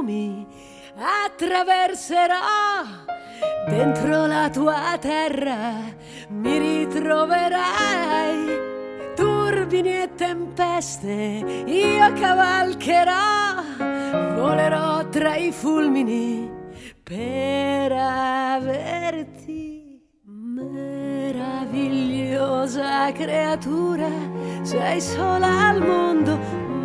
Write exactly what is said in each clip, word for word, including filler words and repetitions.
fiumi attraverserò, dentro la tua terra mi ritroverai. Turbini e tempeste io cavalcherò, volerò tra i fulmini per averti. Meravigliosa creatura, sei sola al mondo,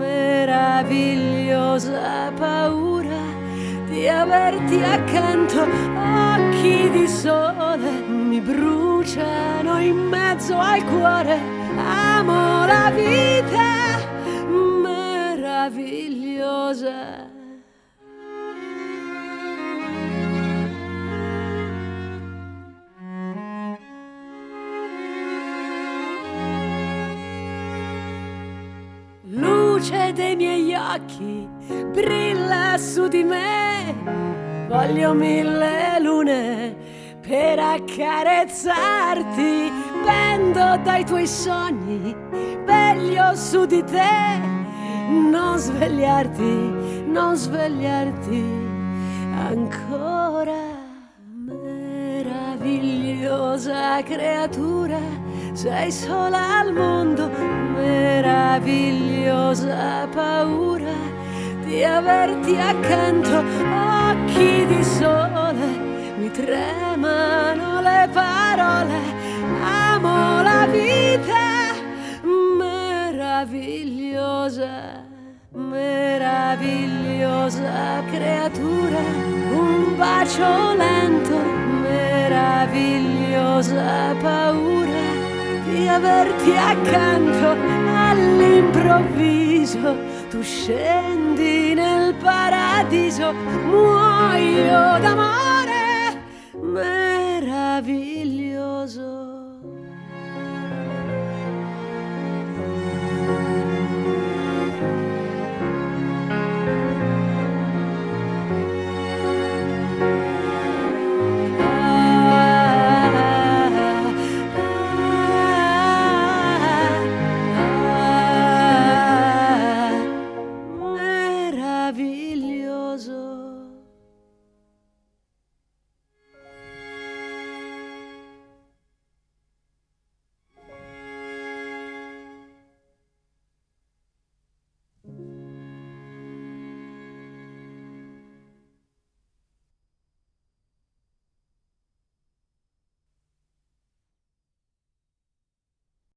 meravigliosa paura di averti accanto. Occhi di sole mi bruciano in mezzo al cuore, amo la vita meravigliosa. Luce dei miei occhi brilla su di me, voglio mille lune per accarezzarti, pendo dai tuoi sogni, veglio su di te, non svegliarti, non svegliarti ancora. Meravigliosa creatura, sei sola al mondo, meravigliosa paura di averti accanto. Occhi di sole, mi tremano le parole, amo la vita meravigliosa, meravigliosa creatura, un bacio lento, meravigliosa paura di averti accanto. All'improvviso tu scendi nel paradiso, muoio d'amore meraviglioso.